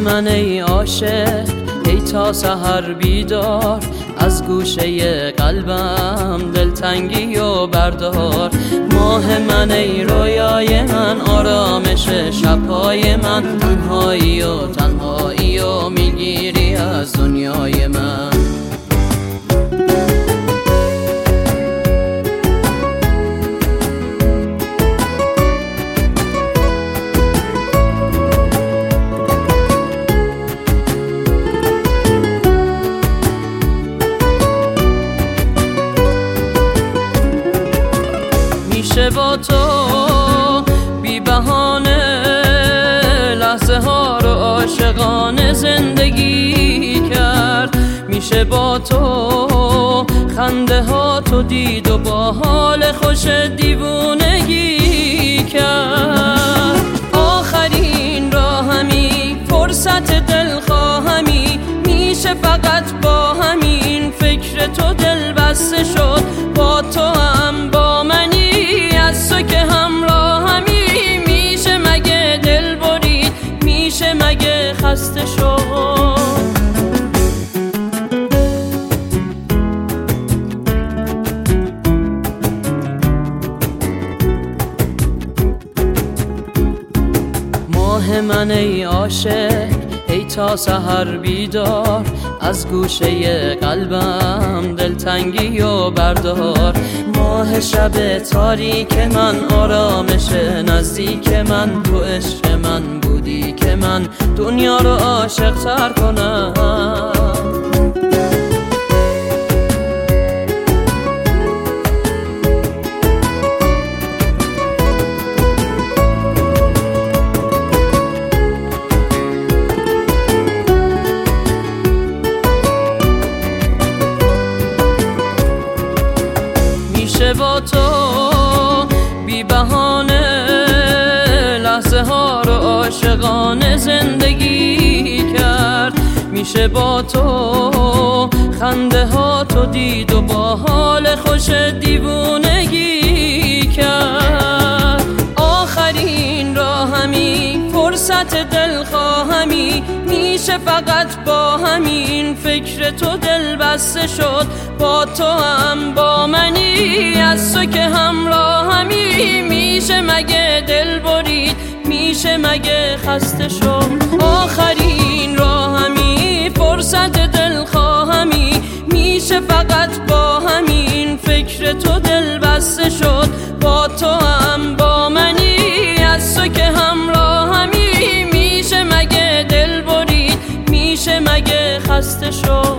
من ای عاشق ای تا سحر بیدار، از گوشه قلبم دلتنگی و بردار. ماه من ای رویای من، آرامش شبهای من، تنهایی و میگیری از دنیای من. میشه با تو بی بهانه لحظه ها رو عاشقانه زندگی کرد. میشه با تو خنده ها تو دید و با حال خوش دیوونگی کرد. آخرین راهمی فرصت دلخواهمی، میشه فقط با همین فکر تو دل بسته شد. با تو هم با منی از تو که همراهمی، میشه مگه دل برید، میشه مگه خسته شد. ماه من ای عاشق ای تا سحر بیدار، از گوشه قلبم دلتنگی و بردار. ماه شب تاریک من، آرامش نزدیک من، تو عشق من بودی که من دنیا رو عاشق تر کنم. میشه با تو بی بهانه لحظه ها رو عاشقانه زندگی کرد. میشه با تو خنده ها تو دید و با حال خوش دیوونگی کرد. آخرین راهمی فرصت دلخواهمی، میشه فقط با همین فکر تو دل بسته شد. با تو هم با منی از تو که همراهمی، میشه مگه دل برید، میشه مگه خسته شد. آخرین راهمی فرصت دلخواهمی، میشه فقط با همین فکر تو دل بسته شد. با تو هم با منی از تو که همراهمی، میشه مگه دل برید، میشه مگه خسته شد.